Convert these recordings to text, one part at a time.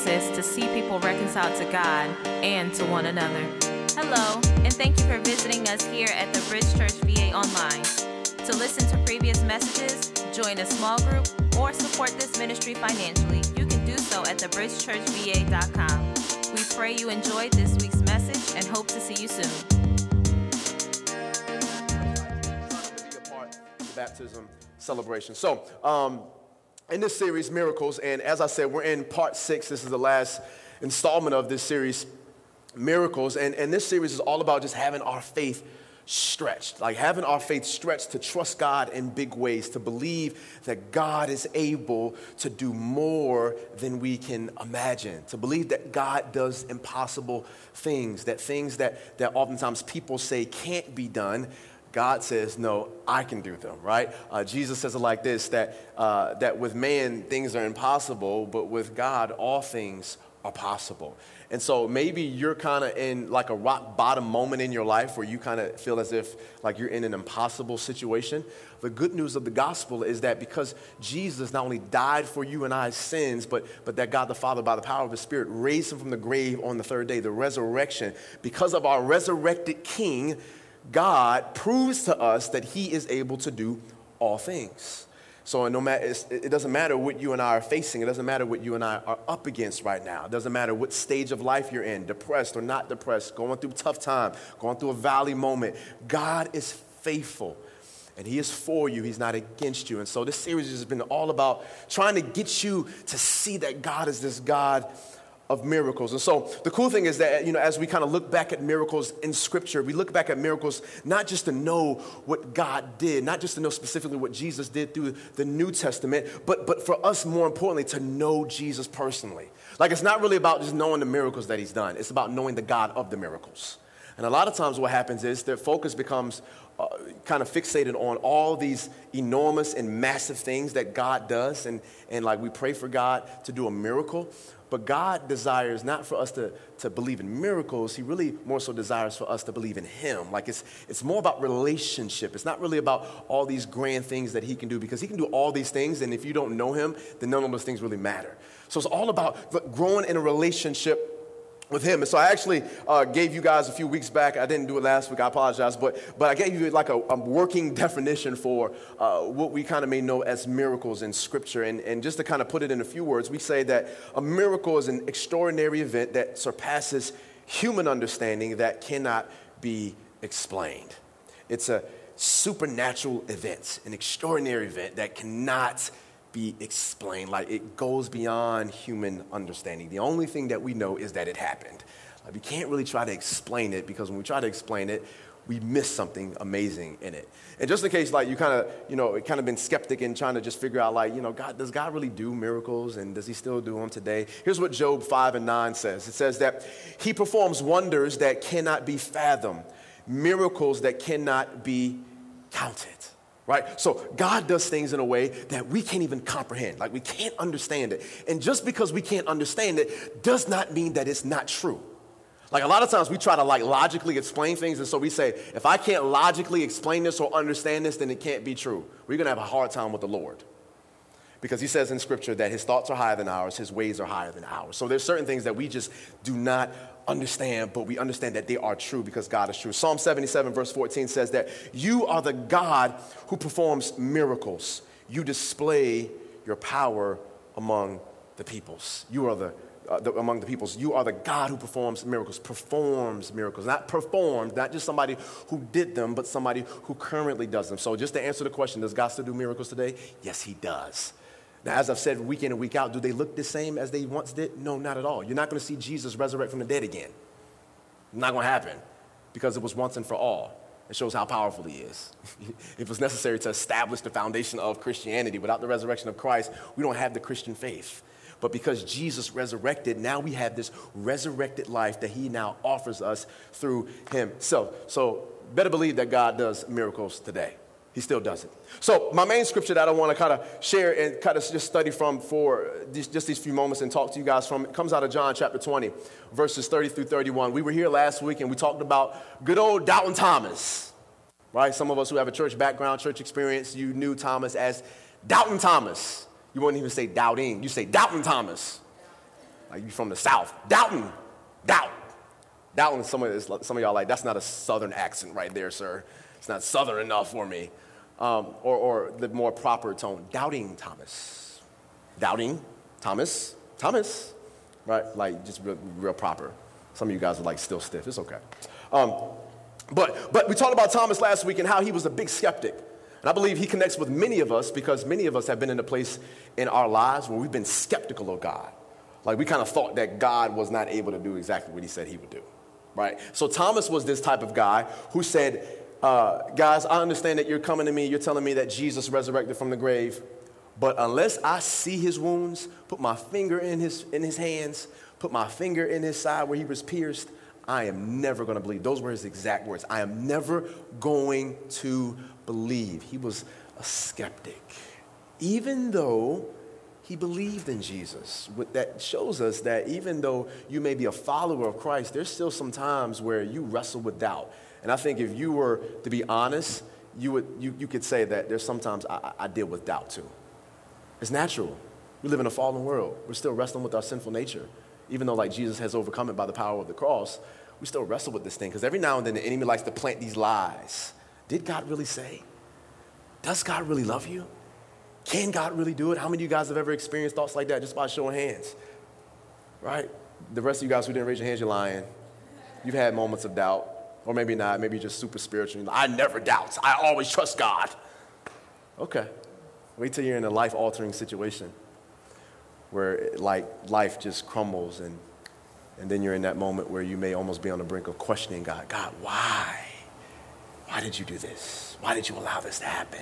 access to see people reconciled to God and to one another. Hello, and thank you for visiting us here at the Bridge Church VA Online. To listen to previous messages, join a small group, or support this ministry financially, you can do so at thebridgechurchva.com. We pray you enjoyed this week's message and hope to see you soon. Baptism celebration. So, in this series, Miracles, and as I said, we're in part 6. This is the last installment of this series, Miracles, and this series is all about just having our faith stretched, like having our faith stretched to trust God in big ways, to believe that God is able to do more than we can imagine, to believe that God does impossible things that oftentimes people say can't be done. God says, no, I can do them, right? Jesus says it like this, that with man, things are impossible, but with God, all things are possible. And so maybe you're kind of in like a rock bottom moment in your life where you kind of feel as if like you're in an impossible situation. The good news of the gospel is that because Jesus not only died for you and I's sins, but that God the Father, by the power of the Spirit, raised him from the grave on the third day, the resurrection, because of our resurrected King, God proves to us that he is able to do all things. So no matter, it doesn't matter what you and I are facing. It doesn't matter what you and I are up against right now. It doesn't matter what stage of life you're in, depressed or not depressed, going through a tough time, going through a valley moment. God is faithful, and he is for you. He's not against you. And so this series has been all about trying to get you to see that God is this God of miracles. And so the cool thing is that, as we kind of look back at miracles in Scripture, we look back at miracles not just to know what God did, not just to know specifically what Jesus did through the New Testament, but for us, more importantly, to know Jesus personally. Like, it's not really about just knowing the miracles that he's done. It's about knowing the God of the miracles. And a lot of times what happens is their focus becomes kind of fixated on all these enormous and massive things that God does. And like we pray for God to do a miracle. But God desires not for us to believe in miracles. He really more so desires for us to believe in him. Like it's more about relationship. It's not really about all these grand things that he can do, because he can do all these things. And if you don't know him, then none of those things really matter. So it's all about growing in a relationship with him. And so I actually gave you guys a few weeks back, I didn't do it last week, I apologize, but I gave you like a working definition for what we kind of may know as miracles in Scripture. And just to kind of put it in a few words, we say that a miracle is an extraordinary event that surpasses human understanding that cannot be explained. It's a supernatural event, an extraordinary event that cannot be explained. Like, it goes beyond human understanding. The only thing that we know is that it happened. Like, we can't really try to explain it, because when we try to explain it, we miss something amazing in it. And just in case, like, you kind of been skeptic and trying to just figure out, like, does God really do miracles, and does he still do them today? Here's what Job 5:9 says. It says that he performs wonders that cannot be fathomed, miracles that cannot be counted. Right? So God does things in a way that we can't even comprehend. Like, we can't understand it. And just because we can't understand it does not mean that it's not true. Like, a lot of times we try to logically explain things. And so we say, if I can't logically explain this or understand this, then it can't be true. We're going to have a hard time with the Lord. Because he says in Scripture that his thoughts are higher than ours, his ways are higher than ours. So there's certain things that we just do not understand, but we understand that they are true because God is true. Psalm 77 verse 14 says that you are the God who performs miracles. You display your power among the peoples. You are among the peoples. You are the God who performs miracles, not performed, not just somebody who did them, but somebody who currently does them. So just to answer the question, does God still do miracles today? Yes, he does. Now, as I've said week in and week out, do they look the same as they once did? No, not at all. You're not going to see Jesus resurrect from the dead again. Not going to happen, because it was once and for all. It shows how powerful he is. It was necessary to establish the foundation of Christianity. Without the resurrection of Christ, we don't have the Christian faith. But because Jesus resurrected, now we have this resurrected life that he now offers us through him. So better believe that God does miracles today. He still does it. So my main scripture that I want to kind of share and kind of just study from for just these few moments and talk to you guys from, it comes out of John chapter 20, verses 30 through 31. We were here last week and we talked about good old Doubting Thomas, right? Some of us who have a church background, church experience, you knew Thomas as Doubting Thomas. You wouldn't even say doubting. You say Doubting Thomas. Like you from the South. Doubting. Doubting, some of y'all like, that's not a Southern accent right there, sir. It's not Southern enough for me. Or the more proper tone, doubting Thomas. Doubting Thomas. Right? Like just real proper. Some of you guys are like still stiff. It's okay. But we talked about Thomas last week and how he was a big skeptic. And I believe he connects with many of us because many of us have been in a place in our lives where we've been skeptical of God. Like we kind of thought that God was not able to do exactly what he said he would do, right? So Thomas was this type of guy who said, guys, I understand that you're coming to me, you're telling me that Jesus resurrected from the grave, but unless I see his wounds, put my finger in his hands, put my finger in his side where he was pierced, I am never going to believe. Those were his exact words. I am never going to believe. He was a skeptic, even though he believed in Jesus. That shows us that even though you may be a follower of Christ, there's still some times where you wrestle with doubt. And I think if you were to be honest, you could say that there's sometimes I deal with doubt too. It's natural. We live in a fallen world. We're still wrestling with our sinful nature. Even though like Jesus has overcome it by the power of the cross, we still wrestle with this thing because every now and then the enemy likes to plant these lies. Did God really say? Does God really love you? Can God really do it? How many of you guys have ever experienced thoughts like that just by showing hands? Right? The rest of you guys who didn't raise your hands, you're lying. You've had moments of doubt, or maybe not. Maybe you're just super spiritual. I never doubt. I always trust God. Okay. Wait till you're in a life-altering situation where like life just crumbles and then you're in that moment where you may almost be on the brink of questioning God. God, why? Why did you do this? Why did you allow this to happen?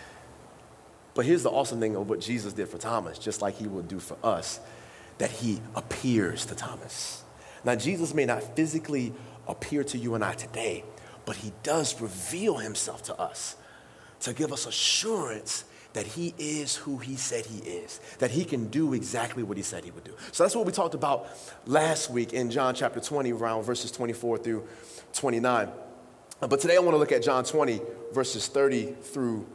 But here's the awesome thing of what Jesus did for Thomas, just like he will do for us, that he appears to Thomas. Now, Jesus may not physically appear to you and I today, but he does reveal himself to us to give us assurance that he is who he said he is, that he can do exactly what he said he would do. So that's what we talked about last week in John chapter 20, around verses 24 through 29. But today I want to look at John 20, verses 30 through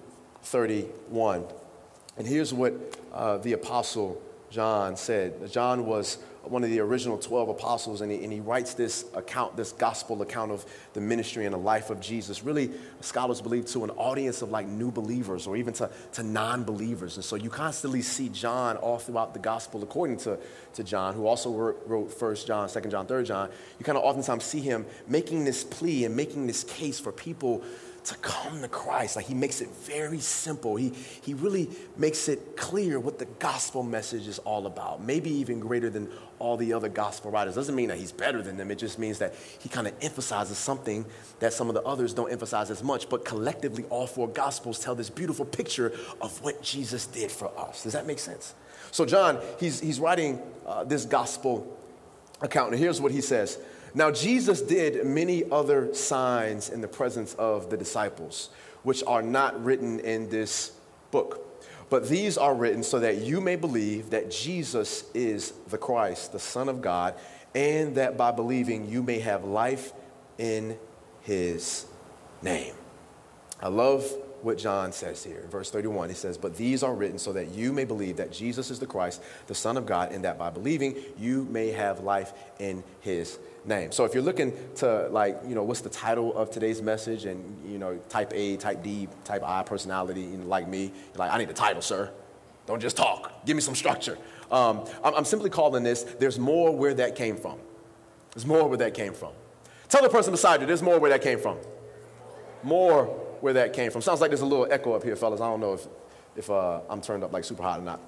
31. And here's what the apostle John said. John was one of the original 12 apostles, and he writes this account, this gospel account of the ministry and the life of Jesus, really, scholars believe, to an audience of like new believers or even to non-believers. And so you constantly see John all throughout the gospel according to John, who also wrote 1 John, 2 John, 3 John. You kind of oftentimes see him making this plea and making this case for people to come to Christ. Like he makes it very simple. He really makes it clear what the gospel message is all about. Maybe even greater than all the other gospel writers. Doesn't mean that he's better than them. It just means that he kind of emphasizes something that some of the others don't emphasize as much. But collectively, all four gospels tell this beautiful picture of what Jesus did for us. Does that make sense? So John, he's writing this gospel account. And here's what he says. Now, Jesus did many other signs in the presence of the disciples, which are not written in this book. But these are written so that you may believe that Jesus is the Christ, the Son of God, and that by believing you may have life in his name. I love what John says here. In verse 31, he says, but these are written so that you may believe that Jesus is the Christ, the Son of God, and that by believing you may have life in his name. So if you're looking to what's the title of today's message, and type A, type D, type I personality, like me, you're like, I need a title, sir. Don't just talk. Give me some structure. I'm simply calling this, there's more where that came from. There's more where that came from. Tell the person beside you, there's more where that came from. More where that came from. Sounds like there's a little echo up here, fellas. I don't know if I'm turned up like super hot or not.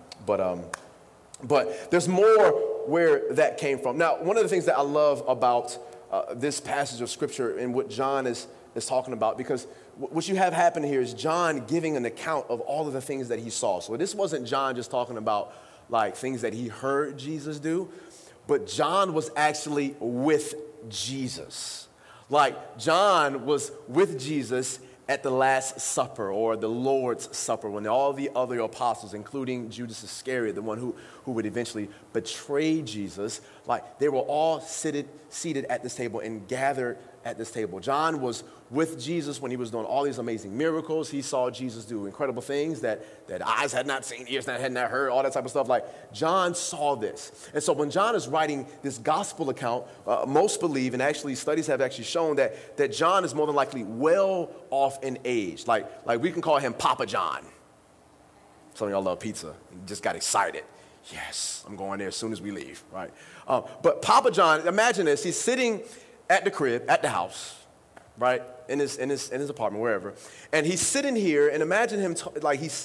But there's more where that came from. Now, one of the things that I love about this passage of Scripture and what John is talking about, because what you have happening here is John giving an account of all of the things that he saw. So this wasn't John just talking about like things that he heard Jesus do, but John was actually with Jesus. Like John was with Jesus at the Last Supper or the Lord's Supper when all the other apostles, including Judas Iscariot, the one who would eventually betray Jesus, like they were all seated at this table and gathered at this table. John was with Jesus when he was doing all these amazing miracles. He saw Jesus do incredible things that eyes had not seen, ears had not heard, all that type of stuff. Like, John saw this. And so when John is writing this gospel account, most believe, and actually studies have actually shown that John is more than likely well off in age. Like we can call him Papa John. Some of y'all love pizza. You just got excited. Yes, I'm going there as soon as we leave, right? But Papa John, imagine this. He's sitting at the crib, at the house, right, in his apartment, wherever, and he's sitting here. And imagine him he's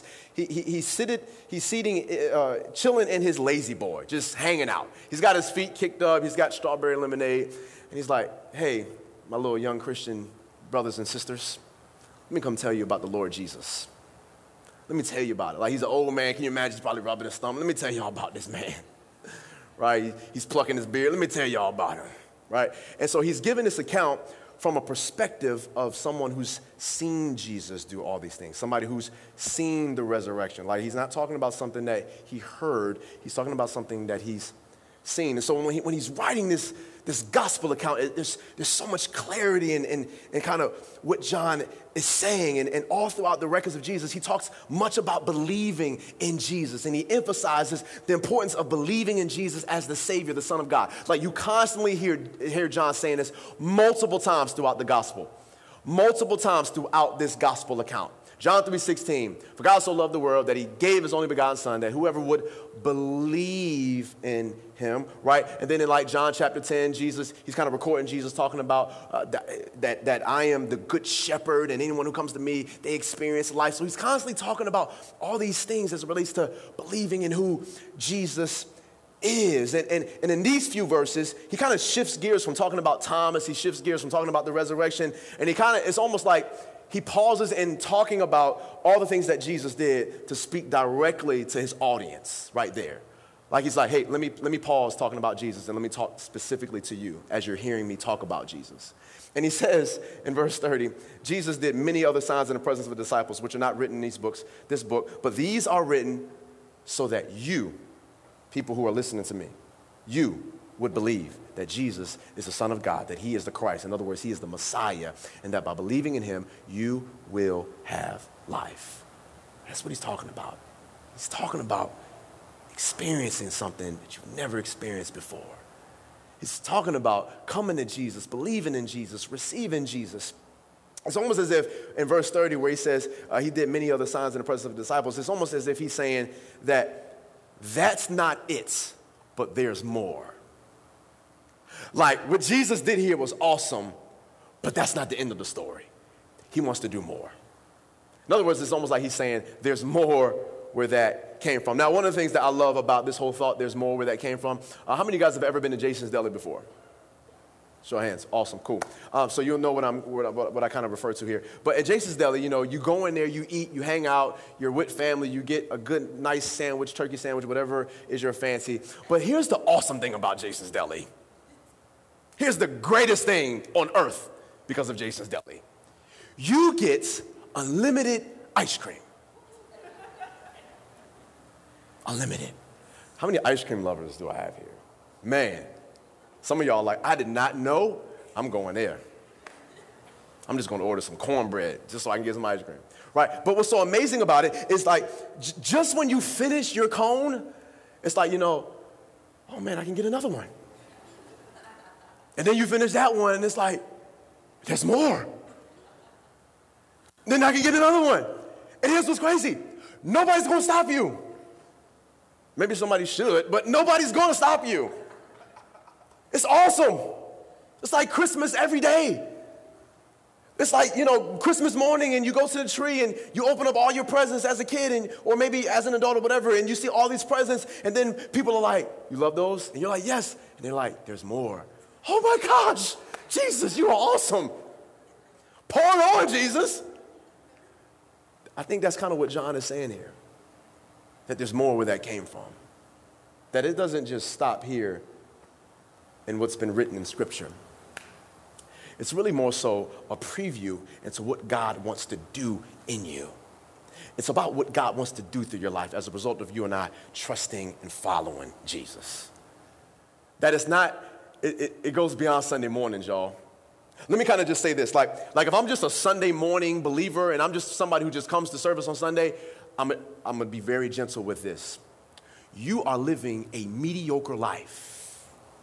chilling in his lazy boy, just hanging out. He's got his feet kicked up. He's got strawberry lemonade, and he's like, "Hey, my little young Christian brothers and sisters, let me come tell you about the Lord Jesus. Let me tell you about it." Like, he's an old man. Can you imagine? He's probably rubbing his stomach. Let me tell y'all about this man, right? He's plucking his beard. Let me tell y'all about him. Right? And so he's giving this account from a perspective of someone who's seen Jesus do all these things, somebody who's seen the resurrection. Like, he's not talking about something that he heard. He's talking about something that he's seen. And so when he's writing this gospel account, there's so much clarity in kind of what John is saying. And all throughout the records of Jesus, he talks much about believing in Jesus. And he emphasizes the importance of believing in Jesus as the Savior, the Son of God. Like, you constantly hear John saying this multiple times throughout the gospel. Multiple times throughout this gospel account. John 3:16, for God so loved the world that he gave his only begotten son, that whoever would believe in him, right? And then in like John chapter 10, Jesus, he's kind of recording Jesus talking about that I am the good shepherd, and anyone who comes to me, they experience life. So he's constantly talking about all these things as it relates to believing in who Jesus is. And in these few verses, he kind of shifts gears from talking about Thomas, he shifts gears from talking about the resurrection, and it's almost like he pauses in talking about all the things that Jesus did to speak directly to his audience right there. Like, he's like, hey, let me pause talking about Jesus and let me talk specifically to you as you're hearing me talk about Jesus. And he says in verse 30, Jesus did many other signs in the presence of the disciples, which are not written in this book, but these are written so that you, people who are listening to me, you would believe that Jesus is the Son of God, that he is the Christ. In other words, he is the Messiah, and that by believing in him, you will have life. That's what he's talking about. He's talking about experiencing something that you've never experienced before. He's talking about coming to Jesus, believing in Jesus, receiving Jesus. It's almost as if in verse 30 where he says he did many other signs in the presence of the disciples, it's almost as if he's saying that that's not it, but there's more. Like, what Jesus did here was awesome, but that's not the end of the story. He wants to do more. In other words, it's almost like he's saying there's more where that came from. Now, one of the things that I love about this whole thought, there's more where that came from, how many of you guys have ever been to Jason's Deli before? Show of hands. Awesome. Cool. So you'll know what I kind of refer to here. But at Jason's Deli, you go in there, you eat, you hang out, you're with family, you get a good, nice sandwich, turkey sandwich, whatever is your fancy. But here's the awesome thing about Jason's Deli. Here's the greatest thing on earth because of Jason's Deli. You get unlimited ice cream. Unlimited. How many ice cream lovers do I have here? Man, some of y'all are like, I did not know. I'm going there. I'm just going to order some cornbread just so I can get some ice cream. Right? But what's so amazing about it is like, just when you finish your cone, it's like, oh man, I can get another one. And then you finish that one, and it's like, there's more. Then I can get another one. And here's what's crazy. Nobody's going to stop you. Maybe somebody should, but nobody's going to stop you. It's awesome. It's like Christmas every day. It's like, Christmas morning, and you go to the tree, and you open up all your presents as a kid, or maybe as an adult or whatever, and you see all these presents, and then people are like, you love those? And you're like, yes. And they're like, there's more. Oh my gosh, Jesus, you are awesome. Pour it on, Jesus. I think that's kind of what John is saying here, that there's more where that came from, that it doesn't just stop here in what's been written in Scripture. It's really more so a preview into what God wants to do in you. It's about what God wants to do through your life as a result of you and I trusting and following Jesus. That it's not, it goes beyond Sunday mornings, y'all. Let me kind of just say this, like if I'm just a Sunday morning believer and I'm just somebody who just comes to service on Sunday, I'm going to be very gentle with this. You are living a mediocre life.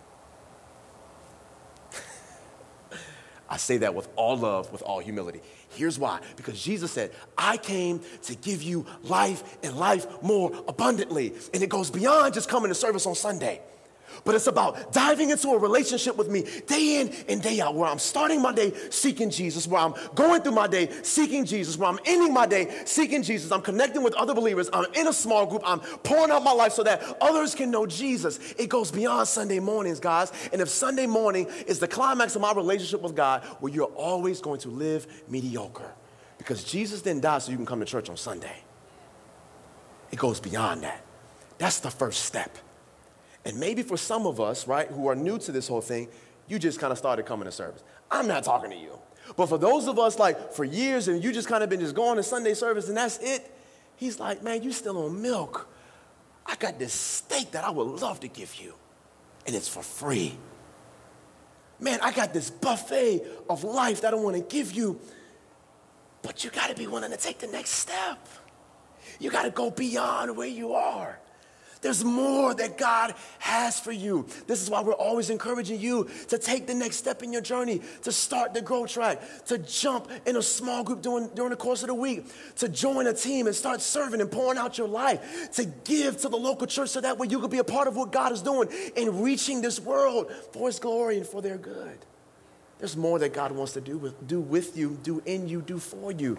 I say that with all love, with all humility. Here's why. Because Jesus said, I came to give you life and life more abundantly. And it goes beyond just coming to service on Sunday. But it's about diving into a relationship with me day in and day out, where I'm starting my day seeking Jesus, where I'm going through my day seeking Jesus, where I'm ending my day seeking Jesus. I'm connecting with other believers. I'm in a small group. I'm pouring out my life so that others can know Jesus. It goes beyond Sunday mornings, guys. And if Sunday morning is the climax of my relationship with God, well, you're always going to live mediocre, because Jesus didn't die so you can come to church on Sunday. It goes beyond that. That's the first step. And maybe for some of us, right, who are new to this whole thing, you just kind of started coming to service. I'm not talking to you. But for those of us, like, for years and you just kind of been just going to Sunday service and that's it, he's like, man, you still on milk. I got this steak that I would love to give you, and it's for free. Man, I got this buffet of life that I want to give you, but you got to be willing to take the next step. You got to go beyond where you are. There's more that God has for you. This is why we're always encouraging you to take the next step in your journey, to start the growth track, to jump in a small group during the course of the week, to join a team and start serving and pouring out your life, to give to the local church so that way you can be a part of what God is doing in reaching this world for his glory and for their good. There's more that God wants to do with you, do in you, do for you.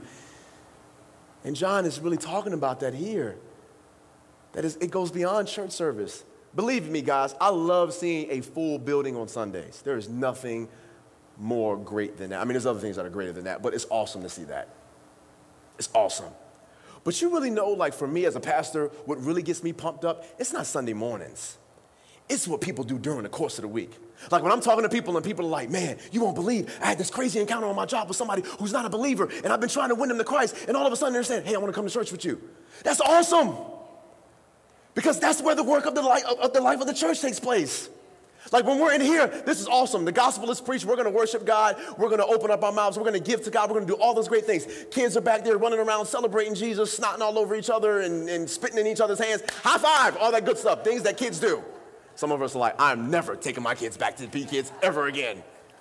And John is really talking about that here. That is, it goes beyond church service. Believe me, guys, I love seeing a full building on Sundays. There is nothing more great than that. I mean, there's other things that are greater than that, but it's awesome to see that. It's awesome. But you really know, like for me as a pastor, what really gets me pumped up, it's not Sunday mornings. It's what people do during the course of the week. Like when I'm talking to people and people are like, man, you won't believe I had this crazy encounter on my job with somebody who's not a believer, and I've been trying to win them to Christ, and all of a sudden they're saying, hey, I want to come to church with you. That's awesome. Because that's where the work of the life of the church takes place. Like when we're in here, this is awesome. The gospel is preached. We're going to worship God. We're going to open up our mouths. We're going to give to God. We're going to do all those great things. Kids are back there running around celebrating Jesus, snotting all over each other and spitting in each other's hands. High five, all that good stuff, things that kids do. Some of us are like, I'm never taking my kids back to be kids ever again.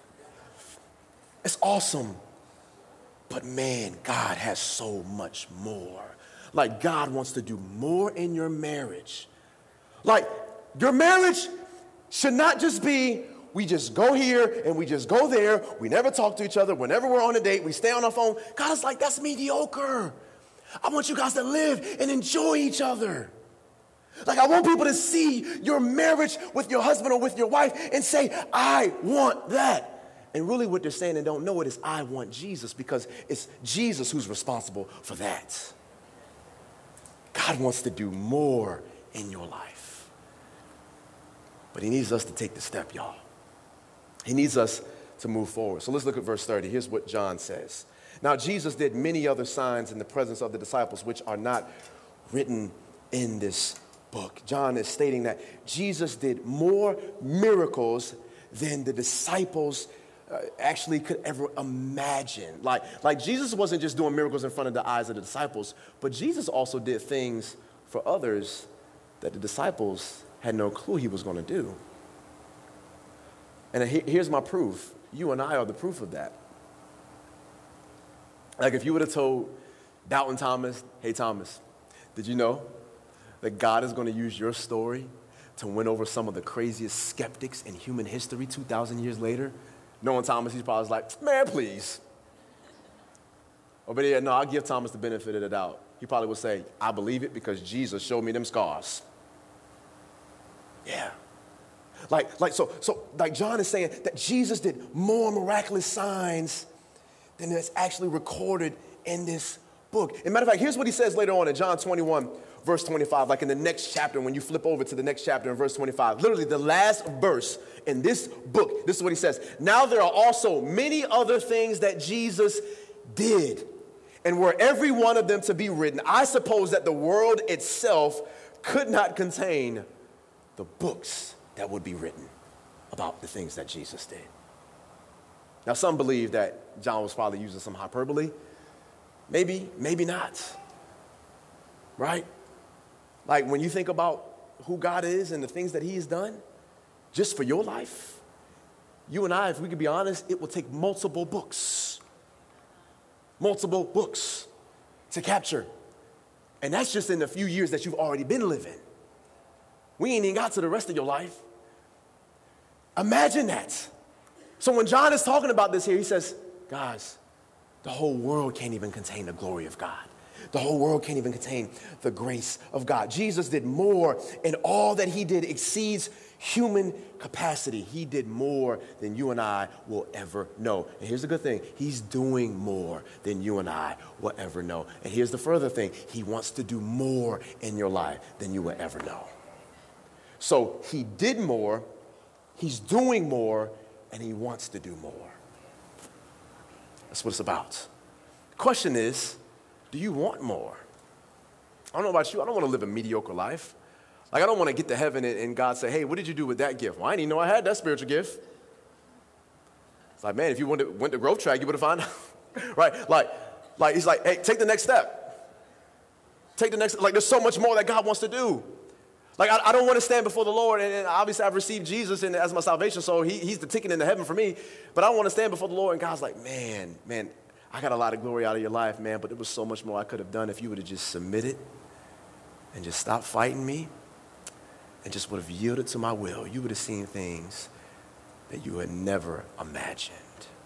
It's awesome. But man, God has so much more. Like God wants to do more in your marriage. Like your marriage should not just be, we just go here and we just go there. We never talk to each other. Whenever we're on a date, we stay on our phone. God is like, that's mediocre. I want you guys to live and enjoy each other. Like I want people to see your marriage with your husband or with your wife and say, I want that. And really what they're saying and don't know it is, I want Jesus, because it's Jesus who's responsible for that. God wants to do more in your life. But he needs us to take the step, y'all. He needs us to move forward. So let's look at verse 30. Here's what John says. Now Jesus did many other signs in the presence of the disciples, which are not written in this book. John is stating that Jesus did more miracles than the disciples actually could ever imagine. Like Jesus wasn't just doing miracles in front of the eyes of the disciples, but Jesus also did things for others that the disciples had no clue he was going to do. And here's my proof. You and I are the proof of that. Like if you would have told Doubting Thomas, hey Thomas, did you know that God is going to use your story to win over some of the craziest skeptics in human history 2,000 years later? Knowing Thomas, he's probably like, man, please. Or but yeah, no, I'll give Thomas the benefit of the doubt. He probably would say, I believe it because Jesus showed me them scars. Yeah. Like John is saying that Jesus did more miraculous signs than is actually recorded in this book. As a matter of fact, here's what he says later on in John 21, verse 25, like in the next chapter, when you flip over to the next chapter in verse 25, literally the last verse in this book, this is what he says. Now there are also many other things that Jesus did, and were every one of them to be written, I suppose that the world itself could not contain the books that would be written about the things that Jesus did. Now, some believe that John was probably using some hyperbole. Maybe, maybe not. Right? Like when you think about who God is and the things that he has done, just for your life, you and I, if we could be honest, it will take multiple books to capture. And that's just in the few years that you've already been living. We ain't even got to the rest of your life. Imagine that. So when John is talking about this here, he says, guys, the whole world can't even contain the glory of God. The whole world can't even contain the grace of God. Jesus did more, and all that he did exceeds human capacity. He did more than you and I will ever know. And here's the good thing. He's doing more than you and I will ever know. And here's the further thing. He wants to do more in your life than you will ever know. So he did more, he's doing more, and he wants to do more. That's what it's about. The question is, do you want more? I don't know about you. I don't want to live a mediocre life. Like, I don't want to get to heaven and God say, hey, what did you do with that gift? Well, I didn't even know I had that spiritual gift. It's like, man, if you went to Growth Track, you would have found out. Right? Like he's like, hey, take the next step. Take the next, like, there's so much more that God wants to do. Like, I don't want to stand before the Lord, and obviously I've received Jesus as my salvation, so he's the ticket into heaven for me. But I don't want to stand before the Lord, and God's like, man, I got a lot of glory out of your life, man, but there was so much more I could have done if you would have just submitted and just stopped fighting me and just would have yielded to my will. You would have seen things that you had never imagined.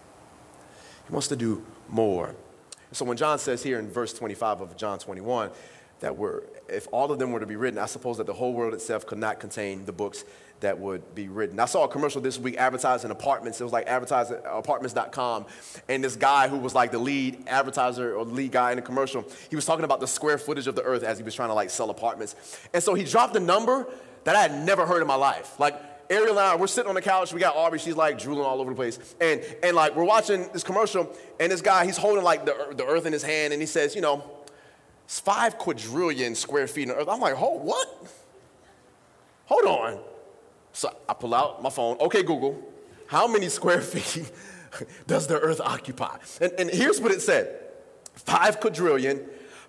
He wants to do more. So when John says here in verse 25 of John 21 that if all of them were to be written, I suppose that the whole world itself could not contain the books that would be written. I saw a commercial this week advertising apartments. It was like advertising apartments.com. And this guy who was like the lead advertiser or lead guy in the commercial, he was talking about the square footage of the earth as he was trying to like sell apartments. And so he dropped a number that I had never heard in my life. Like Ariel and I, we're sitting on the couch. We got Aubrey. She's like drooling all over the place. And like we're watching this commercial, and this guy, he's holding like the earth in his hand, and he says, you know, it's 5 quadrillion square feet in the earth. I'm like, what? Hold on. So I pull out my phone. Okay, Google, how many square feet does the earth occupy? And here's what it said. 5 quadrillion,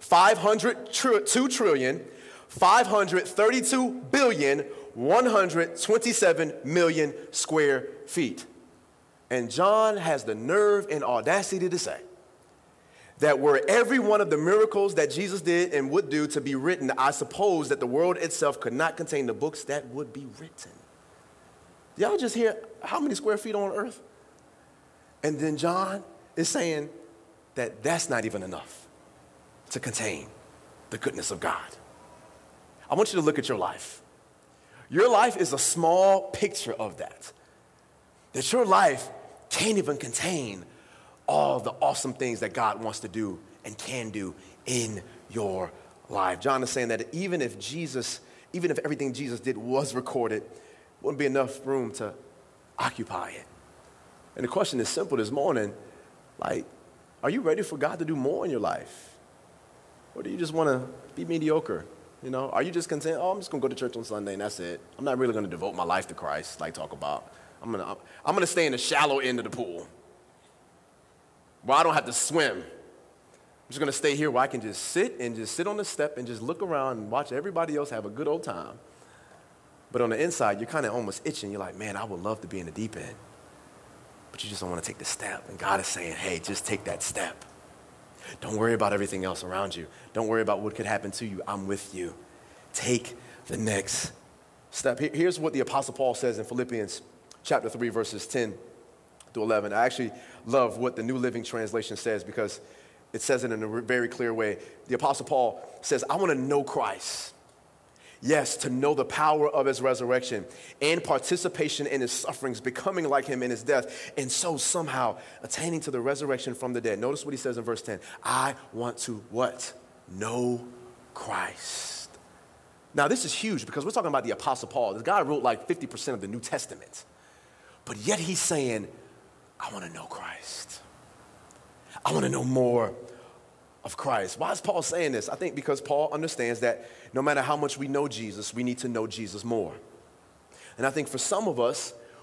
502 trillion, 532 billion, 127 million square feet. And John has the nerve and audacity to say that were every one of the miracles that Jesus did and would do to be written, I suppose that the world itself could not contain the books that would be written. Y'all just hear how many square feet on earth? And then John is saying that that's not even enough to contain the goodness of God. I want you to look at your life. Your life is a small picture of that. That your life can't even contain all the awesome things that God wants to do and can do in your life. John is saying that even if everything Jesus did was recorded, wouldn't be enough room to occupy it. And the question is simple this morning, like, are you ready for God to do more in your life? Or do you just want to be mediocre? You know, are you just content, I'm just going to go to church on Sunday and that's it. I'm not really going to devote my life to Christ, like talk about. I'm going to stay in the shallow end of the pool where I don't have to swim. I'm just going to stay here where I can just sit on the step and just look around and watch everybody else have a good old time. But on the inside, you're kind of almost itching. You're like, man, I would love to be in the deep end. But you just don't want to take the step. And God is saying, hey, just take that step. Don't worry about everything else around you. Don't worry about what could happen to you. I'm with you. Take the next step. Here's what the Apostle Paul says in Philippians chapter 3, verses 10 to 11. I actually love what the New Living Translation says because it says it in a very clear way. The Apostle Paul says, I want to know Christ. Yes, to know the power of his resurrection and participation in his sufferings, becoming like him in his death, and so somehow attaining to the resurrection from the dead. Notice what he says in verse 10. I want to what? Know Christ. Now, this is huge because we're talking about the Apostle Paul. This guy wrote like 50% of the New Testament. But yet he's saying, I want to know Christ. I want to know more of Christ. Why is Paul saying this? I think because Paul understands that no matter how much we know Jesus, we need to know Jesus more. And I think for some of us,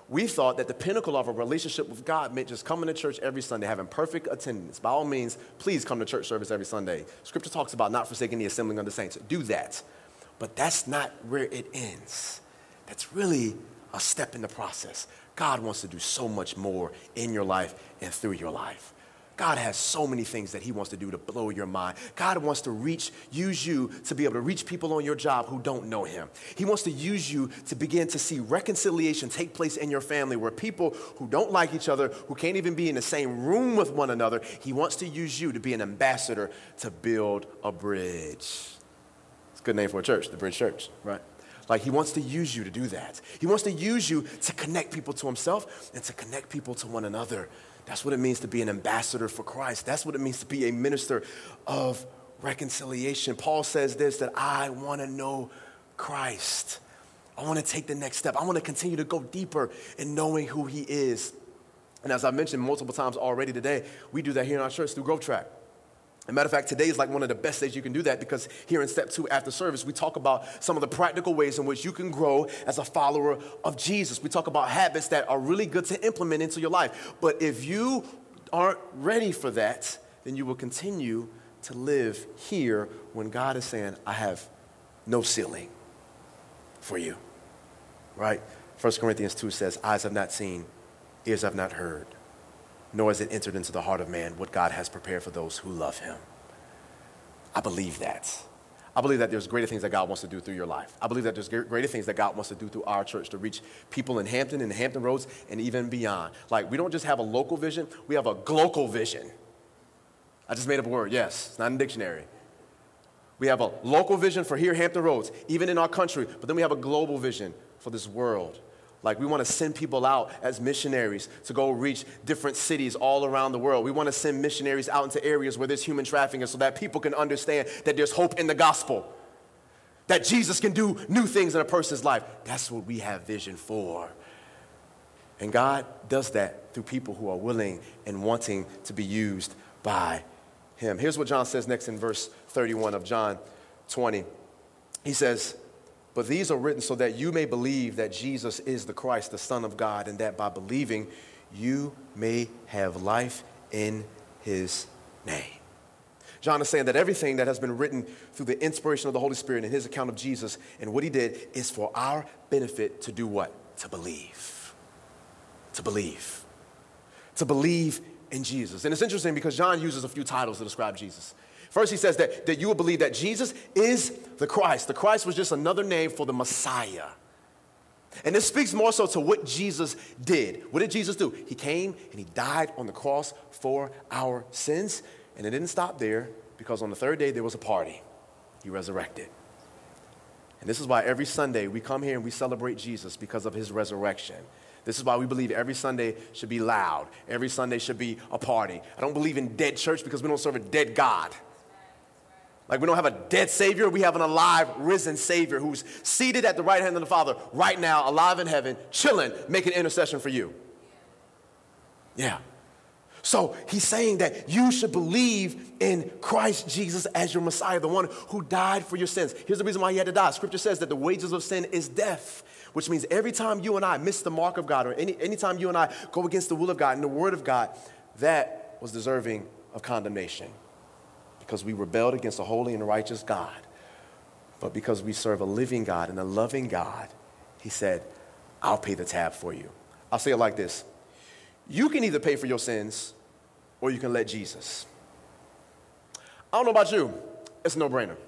we thought that the pinnacle of a relationship with God meant just coming to church every Sunday, having perfect attendance. By all means, please come to church service every Sunday. Scripture talks about not forsaking the assembling of the saints. Do that. But that's not where it ends. That's really a step in the process. God wants to do so much more in your life and through your life. God has so many things that he wants to do to blow your mind. God wants to use you to be able to reach people on your job who don't know him. He wants to use you to begin to see reconciliation take place in your family where people who don't like each other, who can't even be in the same room with one another, he wants to use you to be an ambassador to build a bridge. It's a good name for a church, the Bridge Church, right? Like he wants to use you to do that. He wants to use you to connect people to himself and to connect people to one another. That's what it means to be an ambassador for Christ. That's what it means to be a minister of reconciliation. Paul says this, that I want to know Christ. I want to take the next step. I want to continue to go deeper in knowing who he is. And as I mentioned multiple times already today, we do that here in our church through Growth Track. As a matter of fact, today is like one of the best days you can do that because here in step 2 after service, we talk about some of the practical ways in which you can grow as a follower of Jesus. We talk about habits that are really good to implement into your life. But if you aren't ready for that, then you will continue to live here when God is saying, I have no ceiling for you, right? 1 Corinthians 2 says, eyes have not seen, ears have not heard, nor has it entered into the heart of man what God has prepared for those who love him. I believe that. I believe that there's greater things that God wants to do through your life. I believe that there's greater things that God wants to do through our church to reach people in Hampton and the Hampton Roads and even beyond. Like, we don't just have a local vision, we have a global vision. I just made up a word, yes, it's not in the dictionary. We have a local vision for here, Hampton Roads, even in our country, but then we have a global vision for this world. Like, we want to send people out as missionaries to go reach different cities all around the world. We want to send missionaries out into areas where there's human trafficking so that people can understand that there's hope in the gospel, that Jesus can do new things in a person's life. That's what we have vision for. And God does that through people who are willing and wanting to be used by him. Here's what John says next in verse 31 of John 20. He says, but these are written so that you may believe that Jesus is the Christ, the Son of God, and that by believing you may have life in his name. John is saying that everything that has been written through the inspiration of the Holy Spirit in his account of Jesus and what he did is for our benefit to do what? To believe. To believe. To believe in Jesus. And it's interesting because John uses a few titles to describe Jesus. First, he says that you will believe that Jesus is the Christ. The Christ was just another name for the Messiah. And this speaks more so to what Jesus did. What did Jesus do? He came and he died on the cross for our sins. And it didn't stop there because on the third day there was a party. He resurrected. And this is why every Sunday we come here and we celebrate Jesus because of his resurrection. This is why we believe every Sunday should be loud. Every Sunday should be a party. I don't believe in dead church because we don't serve a dead God. Like, we don't have a dead Savior. We have an alive, risen Savior who's seated at the right hand of the Father right now, alive in heaven, chilling, making intercession for you. Yeah. So he's saying that you should believe in Christ Jesus as your Messiah, the one who died for your sins. Here's the reason why he had to die. Scripture says that the wages of sin is death, which means every time you and I miss the mark of God or anytime you and I go against the will of God and the word of God, that was deserving of condemnation. Because we rebelled against a holy and righteous God. But because we serve a living God and a loving God, he said, I'll pay the tab for you. I'll say it like this. You can either pay for your sins or you can let Jesus. I don't know about you. It's a no-brainer.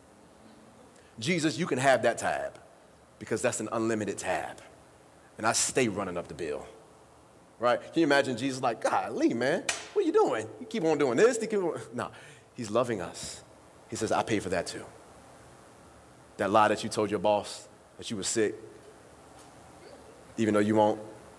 Jesus, you can have that tab because that's an unlimited tab. And I stay running up the bill. Right? Can you imagine Jesus like, golly, man, what are you doing? You keep on doing this. No. He's loving us. He says, I pay for that too. That lie that you told your boss that you were sick, even though you won't.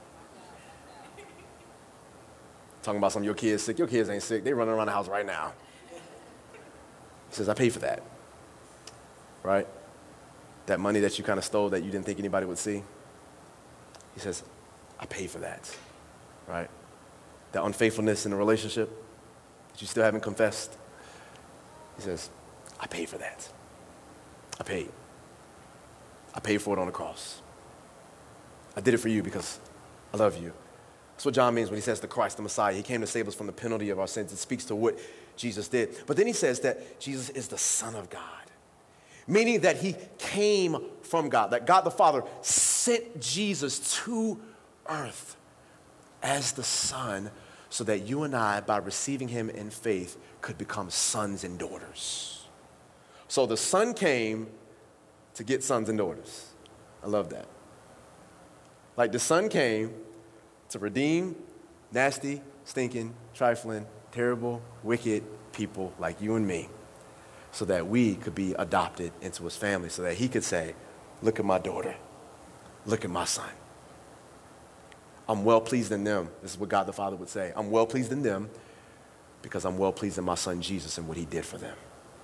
Talking about some of your kids sick. Your kids ain't sick. They running around the house right now. He says, I pay for that. Right? That money that you kind of stole that you didn't think anybody would see. He says, I pay for that. Right? That unfaithfulness in the relationship that you still haven't confessed. He says, I paid for that. I paid. I paid for it on the cross. I did it for you because I love you. That's what John means when he says the Christ, the Messiah. He came to save us from the penalty of our sins. It speaks to what Jesus did. But then he says that Jesus is the Son of God, meaning that he came from God, that God the Father sent Jesus to earth as the Son so that you and I, by receiving him in faith, could become sons and daughters. So the Son came to get sons and daughters. I love that. Like the Son came to redeem nasty, stinking, trifling, terrible, wicked people like you and me so that we could be adopted into his family, so that he could say, look at my daughter, look at my son. I'm well pleased in them. This is what God the Father would say. I'm well pleased in them because I'm well pleased in my son Jesus and what he did for them.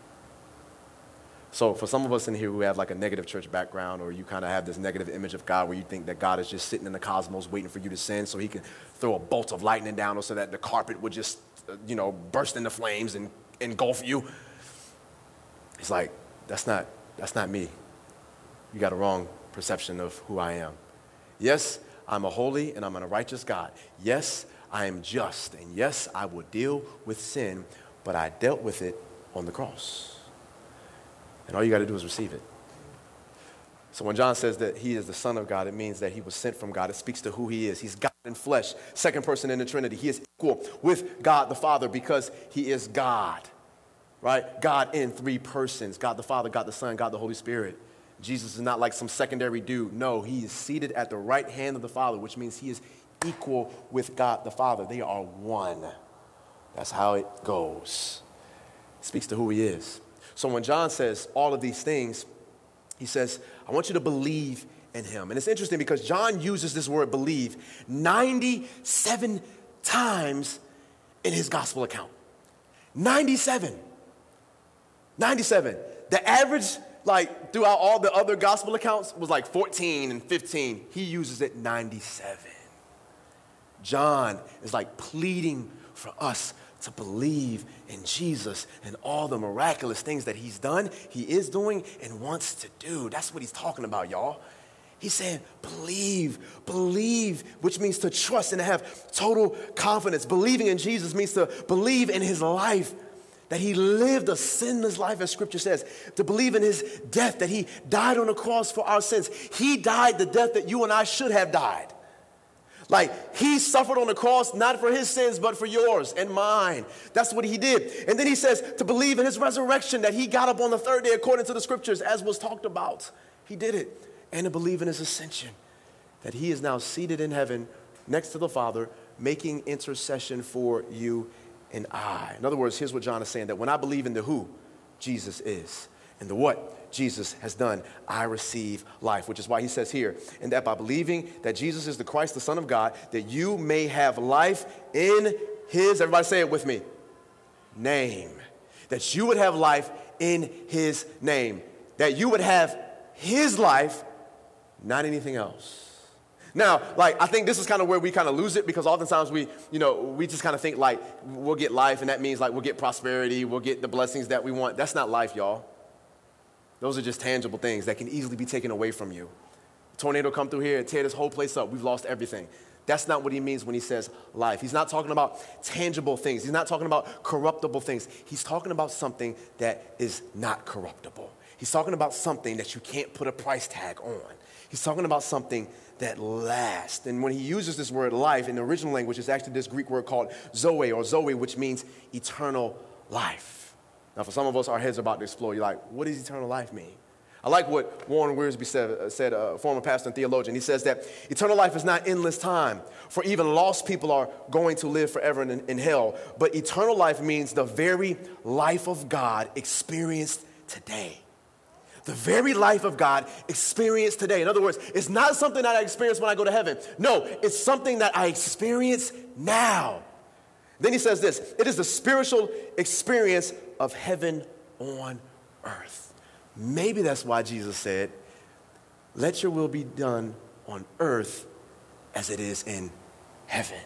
So for some of us in here who have like a negative church background, or you kind of have this negative image of God where you think that God is just sitting in the cosmos waiting for you to sin so he can throw a bolt of lightning down or so that the carpet would just, burst into flames and engulf you. It's like, that's not me. You got a wrong perception of who I am. Yes, I'm a holy and I'm a righteous God. Yes, I am just. And yes, I will deal with sin, but I dealt with it on the cross. And all you got to do is receive it. So when John says that he is the Son of God, it means that he was sent from God. It speaks to who he is. He's God in flesh, second person in the Trinity. He is equal with God the Father because he is God, right? God in three persons, God the Father, God the Son, God the Holy Spirit. Jesus is not like some secondary dude. No, he is seated at the right hand of the Father, which means he is equal with God the Father. They are one. That's how it goes. It speaks to who he is. So when John says all of these things, he says, I want you to believe in him. And it's interesting because John uses this word believe 97 times in his gospel account. 97. The average, like throughout all the other gospel accounts, was like 14 and 15. He uses it 97. John is like pleading for us to believe in Jesus and all the miraculous things that he's done, he is doing, and wants to do. That's what he's talking about, y'all. He's saying, believe, which means to trust and to have total confidence. Believing in Jesus means to believe in his life, that he lived a sinless life, as Scripture says. To believe in his death, that he died on the cross for our sins. He died the death that you and I should have died. Like, he suffered on the cross, not for his sins, but for yours and mine. That's what he did. And then he says to believe in his resurrection, that he got up on the third day according to the Scriptures, as was talked about. He did it. And to believe in his ascension, that he is now seated in heaven next to the Father, making intercession for you and I. In other words, here's what John is saying, that when I believe in the who Jesus is and the what Jesus has done, I receive life, which is why he says here, and that by believing that Jesus is the Christ, the Son of God, that you may have life in his, everybody say it with me, name. That you would have life in his name. That you would have his life, not anything else. Now, like, I think this is kind of where we kind of lose it, because oftentimes we just kind of think like we'll get life, and that means like we'll get prosperity, we'll get the blessings that we want. That's not life, y'all. Those are just tangible things that can easily be taken away from you. A tornado come through here and tear this whole place up. We've lost everything. That's not what he means when he says life. He's not talking about tangible things. He's not talking about corruptible things. He's talking about something that is not corruptible. He's talking about something that you can't put a price tag on. He's talking about something that lasts. And when he uses this word life in the original language, it's actually this Greek word called zoe, which means eternal life. Now, for some of us, our heads are about to explode. You're like, what does eternal life mean? I like what Warren Wiersbe said, a former pastor and theologian. He says that eternal life is not endless time, for even lost people are going to live forever in hell. But eternal life means the very life of God experienced today. The very life of God experienced today. In other words, it's not something that I experience when I go to heaven. No, it's something that I experience now. Then he says this, it is the spiritual experience of heaven on earth. Maybe that's why Jesus said, let your will be done on earth as it is in heaven.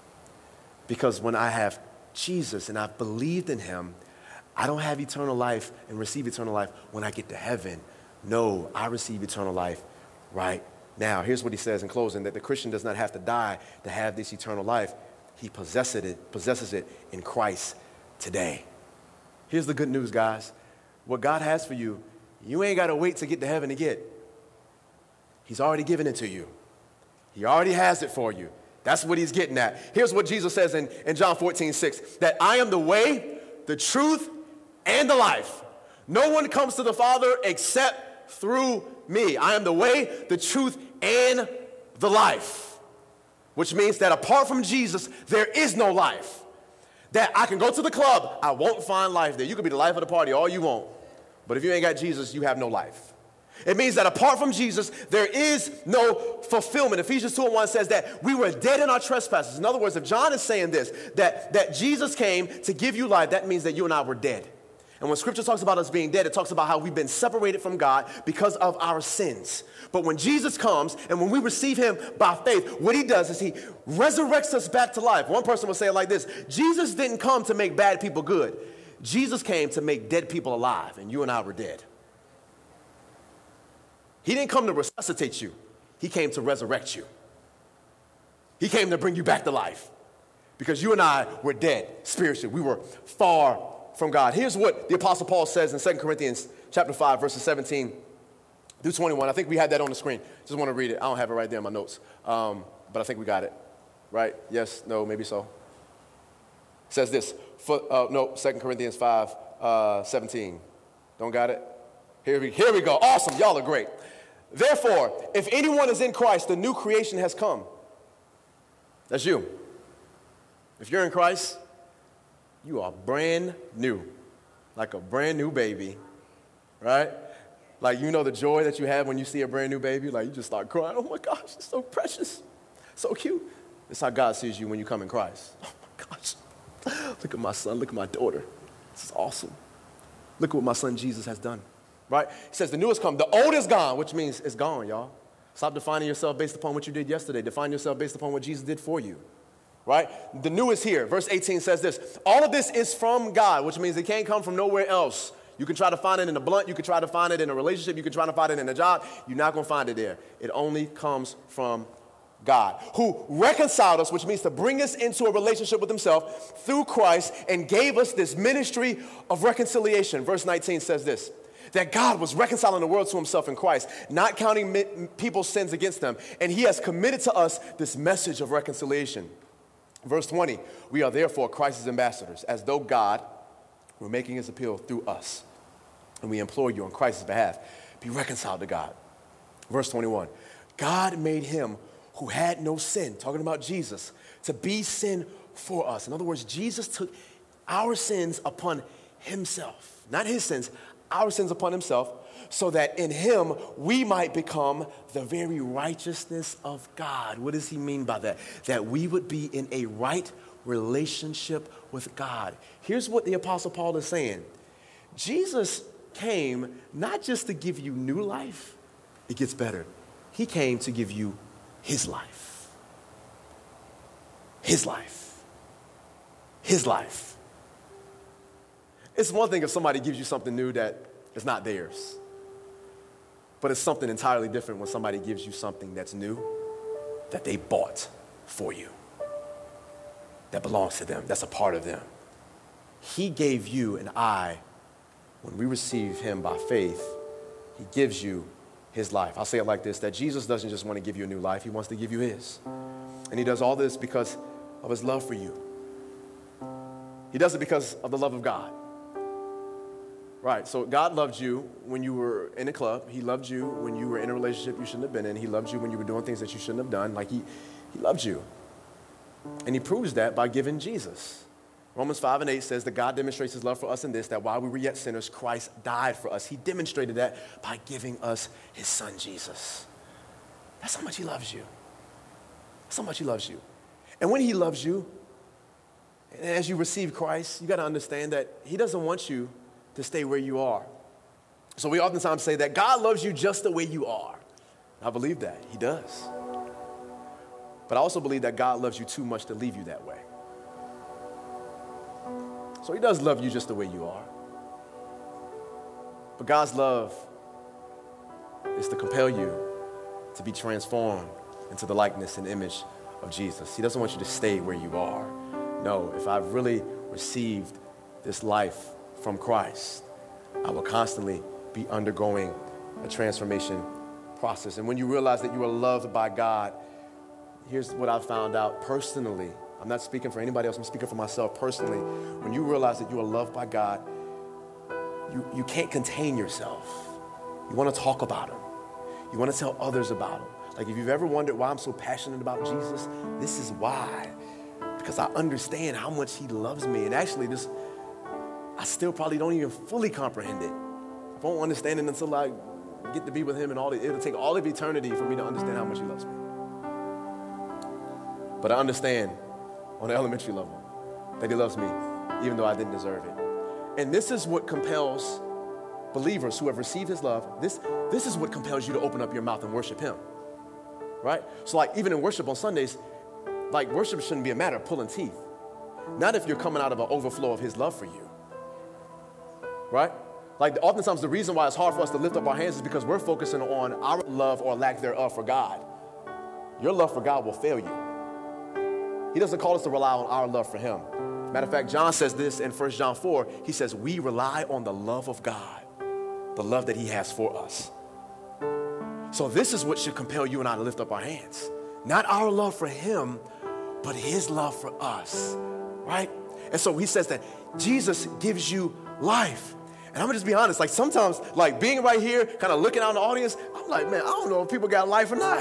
Because when I have Jesus and I've believed in him, I don't have eternal life and receive eternal life when I get to heaven. No, I receive eternal life right Now, here's what he says in closing, that the Christian does not have to die to have this eternal life. He possesses it in Christ today. Here's the good news, guys. What God has for you, you ain't got to wait to get to heaven to get. He's already given it to you. He already has it for you. That's what he's getting at. Here's what Jesus says in John 14:6, that I am the way, the truth, and the life. No one comes to the Father except through me. I am the way, the truth, and the life. Which means that apart from Jesus, there is no life. That I can go to the club, I won't find life there. You can be the life of the party all you want. But if you ain't got Jesus, you have no life. It means that apart from Jesus, there is no fulfillment. Ephesians 2:1 says that we were dead in our trespasses. In other words, if John is saying this, that Jesus came to give you life, that means that you and I were dead. And when Scripture talks about us being dead, it talks about how we've been separated from God because of our sins. But when Jesus comes and when we receive him by faith, what he does is he resurrects us back to life. One person will say it like this: Jesus didn't come to make bad people good. Jesus came to make dead people alive, and you and I were dead. He didn't come to resuscitate you. He came to resurrect you. He came to bring you back to life because you and I were dead spiritually. We were far from God. Here's what the Apostle Paul says in 2 Corinthians chapter 5, verses 17 through 21. I think we had that on the screen. Just want to read it. I don't have it right there in my notes, but I think we got it. Right? Yes? No? Maybe so. It says this. 2 Corinthians 5, 17. Don't got it? Here we go. Awesome. Y'all are great. Therefore, if anyone is in Christ, the new creation has come. That's you. If you're in Christ, you are brand new, like a brand new baby, right? Like, you know the joy that you have when you see a brand new baby? Like, you just start crying. Oh, my gosh, it's so precious, so cute. That's how God sees you when you come in Christ. Oh, my gosh. Look at my son. Look at my daughter. This is awesome. Look at what my son Jesus has done, right? He says the new has come. The old is gone, which means it's gone, y'all. Stop defining yourself based upon what you did yesterday. Define yourself based upon what Jesus did for you. Right? The new is here. Verse 18 says this: all of this is from God, which means it can't come from nowhere else. You can try to find it in a blunt. You can try to find it in a relationship. You can try to find it in a job. You're not going to find it there. It only comes from God, who reconciled us, which means to bring us into a relationship with himself through Christ, and gave us this ministry of reconciliation. Verse 19 says this: that God was reconciling the world to himself in Christ, not counting people's sins against them. And he has committed to us this message of reconciliation. Verse 20, we are therefore Christ's ambassadors, as though God were making his appeal through us. And we implore you on Christ's behalf, be reconciled to God. Verse 21, God made him who had no sin, talking about Jesus, to be sin for us. In other words, Jesus took our sins upon himself, not his sins, our sins upon himself, so that in him we might become the very righteousness of God. What does he mean by that? That we would be in a right relationship with God. Here's what the Apostle Paul is saying. Jesus came not just to give you new life. It gets better. He came to give you his life. His life. His life. It's one thing if somebody gives you something new that is not theirs. But it's something entirely different when somebody gives you something that's new, that they bought for you, that belongs to them, that's a part of them. He gave you and I, when we receive him by faith, he gives you his life. I'll say it like this, that Jesus doesn't just want to give you a new life, he wants to give you his. And he does all this because of his love for you. He does it because of the love of God. Right, so God loved you when you were in a club. He loved you when you were in a relationship you shouldn't have been in. He loved you when you were doing things that you shouldn't have done. Like he loved you. And he proves that by giving Jesus. Romans 5:8 says that God demonstrates his love for us in this, that while we were yet sinners, Christ died for us. He demonstrated that by giving us his son, Jesus. That's how much he loves you. That's how much he loves you. And when he loves you, and as you receive Christ, you got to understand that he doesn't want you to stay where you are. So we oftentimes say that God loves you just the way you are. I believe that. He does. But I also believe that God loves you too much to leave you that way. So he does love you just the way you are. But God's love is to compel you to be transformed into the likeness and image of Jesus. He doesn't want you to stay where you are. No, if I've really received this life from Christ, I will constantly be undergoing a transformation process. And when you realize that you are loved by God, here's what I've found out personally. I'm not speaking for anybody else. I'm speaking for myself personally. When you realize that you are loved by God, you can't contain yourself. You want to talk about him. You want to tell others about him. Like if you've ever wondered why I'm so passionate about Jesus, this is why. Because I understand how much he loves me. And actually, I still probably don't even fully comprehend it. I won't understand it until I get to be with him, and it'll take all of eternity for me to understand how much he loves me. But I understand on an elementary level that he loves me, even though I didn't deserve it. And this is what compels believers who have received his love. This is what compels you to open up your mouth and worship him, right? So like even in worship on Sundays, like worship shouldn't be a matter of pulling teeth. Not if you're coming out of an overflow of his love for you, right? Like oftentimes the reason why it's hard for us to lift up our hands is because we're focusing on our love or lack thereof for God. Your love for God will fail you. He doesn't call us to rely on our love for him. Matter of fact, John says this in 1 John 4. He says, we rely on the love of God, the love that he has for us. So this is what should compel you and I to lift up our hands. Not our love for him, but his love for us, right? And so he says that Jesus gives you life. And I'm gonna just be honest, like sometimes, like being right here, kind of looking out in the audience, I'm like, man, I don't know if people got life or not.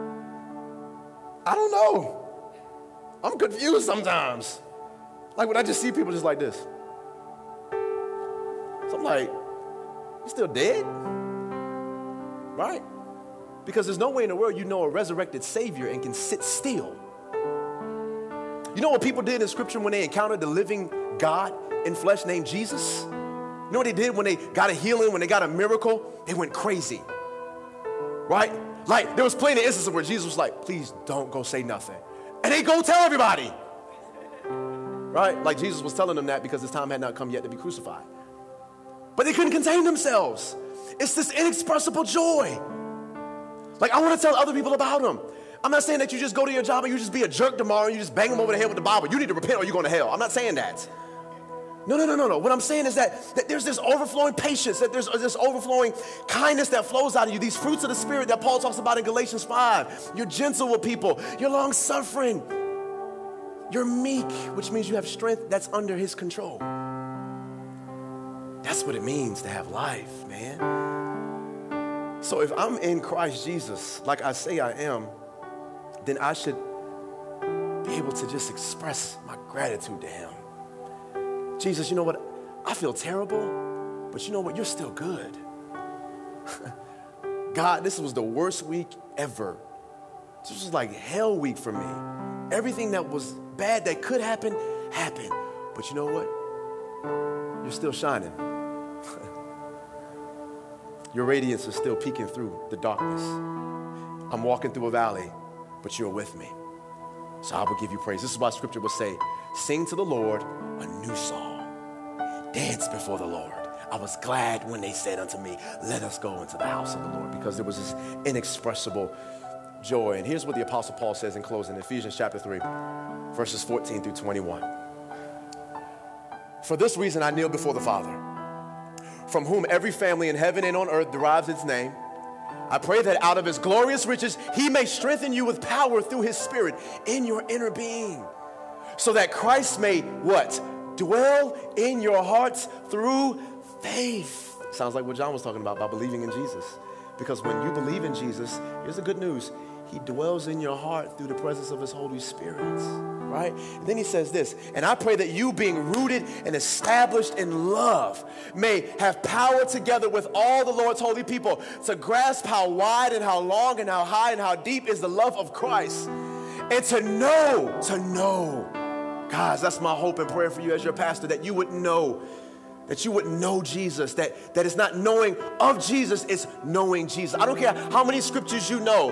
I don't know. I'm confused sometimes. Like when I just see people just like this. So I'm like, you still dead? Right? Because there's no way in the world you know a resurrected Savior and can sit still. You know what people did in Scripture when they encountered the living God in flesh named Jesus? You know what they did when they got a healing, when they got a miracle? They went crazy, right? Like there was plenty of instances where Jesus was like, please don't go say nothing. And they go tell everybody, right? Like Jesus was telling them that because his time had not come yet to be crucified. But they couldn't contain themselves. It's this inexpressible joy. Like I want to tell other people about him. I'm not saying that you just go to your job and you just be a jerk tomorrow and you just bang them over the head with the Bible. You need to repent or you're going to hell. I'm not saying that. No. What I'm saying is that there's this overflowing patience, that there's this overflowing kindness that flows out of you, these fruits of the Spirit that Paul talks about in Galatians 5. You're gentle with people. You're long-suffering. You're meek, which means you have strength that's under his control. That's what it means to have life, man. So if I'm in Christ Jesus, like I say I am, then I should be able to just express my gratitude to him. Jesus, you know what? I feel terrible, but you know what? You're still good. God, this was the worst week ever. This was like hell week for me. Everything that was bad that could happen, happened. But you know what? You're still shining. Your radiance is still peeking through the darkness. I'm walking through a valley, but you're with me. So I will give you praise. This is why Scripture will say, sing to the Lord a new song. Dance before the Lord. I was glad when they said unto me, let us go into the house of the Lord, because there was this inexpressible joy. And here's what the Apostle Paul says in closing, Ephesians chapter 3, verses 14 through 21. For this reason I kneel before the Father, from whom every family in heaven and on earth derives its name. I pray that out of his glorious riches, he may strengthen you with power through his Spirit in your inner being, so that Christ may, what? Dwell in your hearts through faith. Sounds like what John was talking about believing in Jesus. Because when you believe in Jesus, here's the good news. He dwells in your heart through the presence of his Holy Spirit, right? And then he says this, and I pray that you, being rooted and established in love, may have power together with all the Lord's holy people to grasp how wide and how long and how high and how deep is the love of Christ. And to know, guys, that's my hope and prayer for you as your pastor, that you would know Jesus, that it's not knowing of Jesus, it's knowing Jesus. I don't care how many scriptures you know.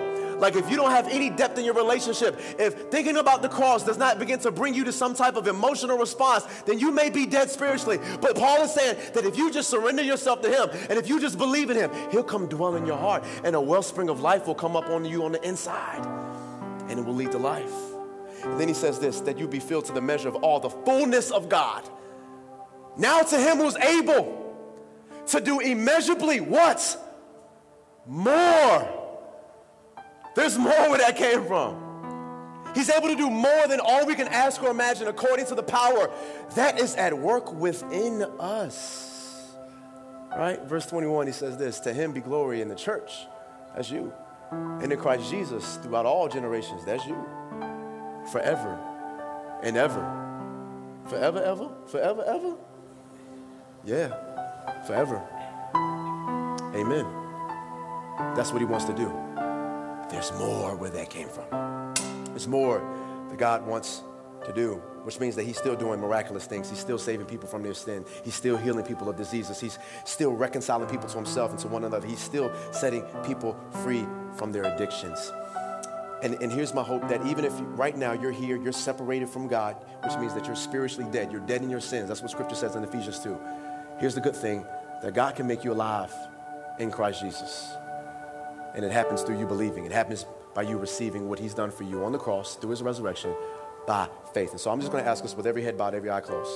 Like if you don't have any depth in your relationship, if thinking about the cross does not begin to bring you to some type of emotional response, then you may be dead spiritually. But Paul is saying that if you just surrender yourself to him, and if you just believe in him, he'll come dwell in your heart, and a wellspring of life will come up on you on the inside, and it will lead to life. And then he says this, that you be filled to the measure of all the fullness of God. Now to him who's able to do immeasurably what? More. There's more where that came from. He's able to do more than all we can ask or imagine according to the power that is at work within us. Right? Verse 21, he says this, to him be glory in the church, that's you, and in Christ Jesus throughout all generations, that's you, forever and ever. Forever, ever? Forever, ever? Yeah, forever. Amen. That's what he wants to do. There's more where that came from. There's more that God wants to do, which means that he's still doing miraculous things. He's still saving people from their sin. He's still healing people of diseases. He's still reconciling people to himself and to one another. He's still setting people free from their addictions. And here's my hope, that even if right now you're here, you're separated from God, which means that you're spiritually dead. You're dead in your sins. That's what Scripture says in Ephesians 2. Here's the good thing, that God can make you alive in Christ Jesus. And it happens through you believing. It happens by you receiving what he's done for you on the cross through his resurrection by faith. And so I'm just going to ask us, with every head bowed, every eye closed,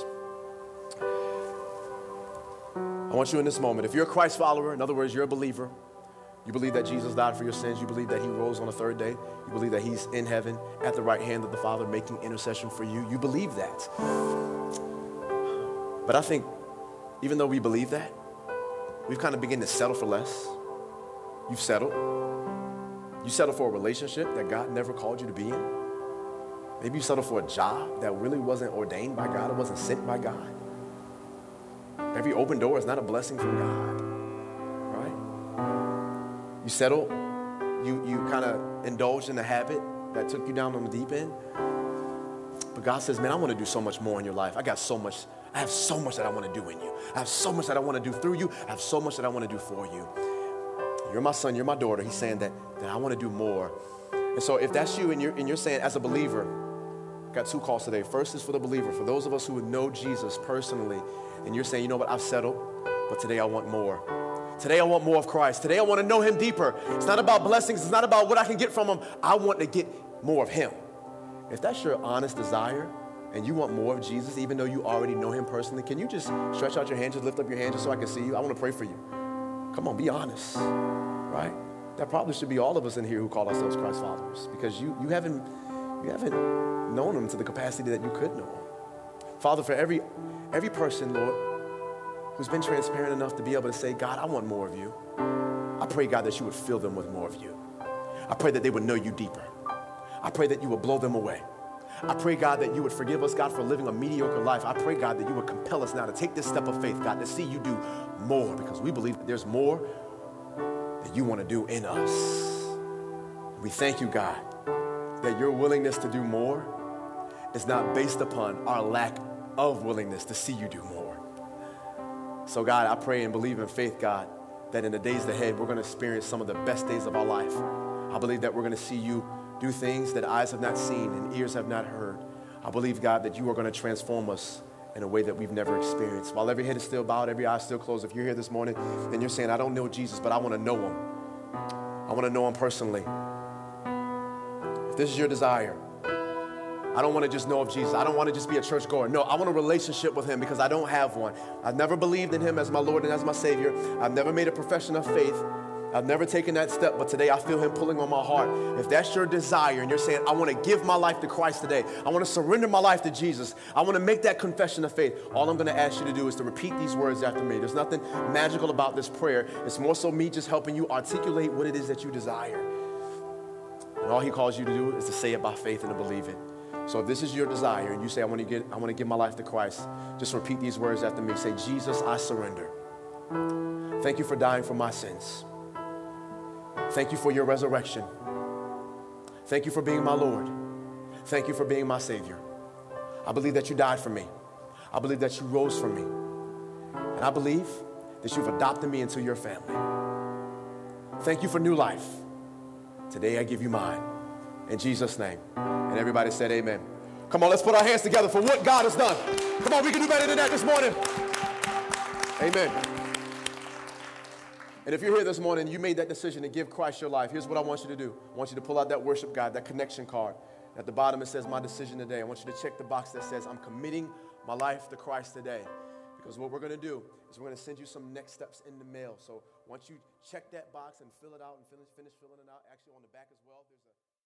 I want you in this moment, if you're a Christ follower, in other words, you're a believer, you believe that Jesus died for your sins, you believe that he rose on the third day, you believe that he's in heaven at the right hand of the Father making intercession for you, you believe that. But I think even though we believe that, we've kind of begun to settle for less. You've settled. You settled for a relationship that God never called you to be in. Maybe you settled for a job that really wasn't ordained by God. It wasn't sent by God. Every open door is not a blessing from God, right? You settled. You kind of indulged in a habit that took you down on the deep end. But God says, man, I want to do so much more in your life. I have so much that I want to do in you. I have so much that I want to do through you. I have so much that I want to do for you. You're my son, you're my daughter. He's saying that I want to do more. And so if that's you and you're saying, as a believer, I've got two calls today. First is for the believer, for those of us who would know Jesus personally, and you're saying, you know what, I've settled, but today I want more. Today I want more of Christ. Today I want to know him deeper. It's not about blessings. It's not about what I can get from him. I want to get more of him. If that's your honest desire and you want more of Jesus, even though you already know him personally, can you just stretch out your hand, just lift up your hand just so I can see you? I want to pray for you. Come on, be honest, right? That probably should be all of us in here who call ourselves Christ followers, because you haven't known him to the capacity that you could know him. Father, for every person, Lord, who's been transparent enough to be able to say, God, I want more of you, I pray, God, that you would fill them with more of you. I pray that they would know you deeper. I pray that you would blow them away. I pray, God, that you would forgive us, God, for living a mediocre life. I pray, God, that you would compel us now to take this step of faith, God, to see you do more, because we believe that there's more that you want to do in us. We thank you, God, that your willingness to do more is not based upon our lack of willingness to see you do more. So, God, I pray and believe in faith, God, that in the days ahead, we're going to experience some of the best days of our life. I believe that we're going to see you do things that eyes have not seen and ears have not heard. I believe, God, that you are going to transform us in a way that we've never experienced. While every head is still bowed, every eye is still closed, if you're here this morning and you're saying, I don't know Jesus, but I want to know him. I want to know him personally. If this is your desire, I don't want to just know of Jesus. I don't want to just be a church goer. No, I want a relationship with him, because I don't have one. I've never believed in him as my Lord and as my Savior. I've never made a profession of faith. I've never taken that step, but today I feel him pulling on my heart. If that's your desire and you're saying, I want to give my life to Christ today, I want to surrender my life to Jesus, I want to make that confession of faith, all I'm going to ask you to do is to repeat these words after me. There's nothing magical about this prayer. It's more so me just helping you articulate what it is that you desire. And all he calls you to do is to say it by faith and to believe it. So if this is your desire and you say, I want to give my life to Christ, just repeat these words after me. Say, Jesus, I surrender. Thank you for dying for my sins. Thank you for your resurrection. Thank you for being my Lord. Thank you for being my Savior. I believe that you died for me. I believe that you rose for me. And I believe that you've adopted me into your family. Thank you for new life. Today I give you mine. In Jesus' name. And everybody said amen. Come on, let's put our hands together for what God has done. Come on, we can do better than that this morning. Amen. And if you're here this morning, you made that decision to give Christ your life. Here's what I want you to do. I want you to pull out that worship guide, that connection card. At the bottom, it says, my decision today. I want you to check the box that says, I'm committing my life to Christ today. Because what we're going to do is we're going to send you some next steps in the mail. So once you check that box and fill it out and finish filling it out, actually on the back as well, there's a